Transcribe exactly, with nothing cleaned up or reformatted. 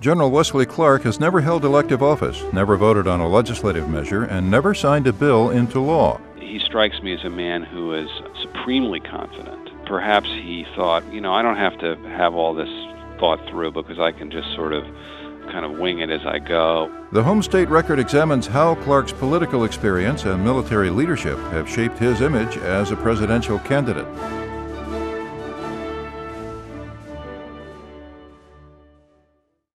General Wesley Clark has never held elective office, never voted on a legislative measure, and never signed a bill into law. He strikes me as a man who is supremely confident. Perhaps he thought, you know, I don't have to have all this thought through because I can just sort of kind of wing it as I go. The Home State Record examines how Clark's political experience and military leadership have shaped his image as a presidential candidate.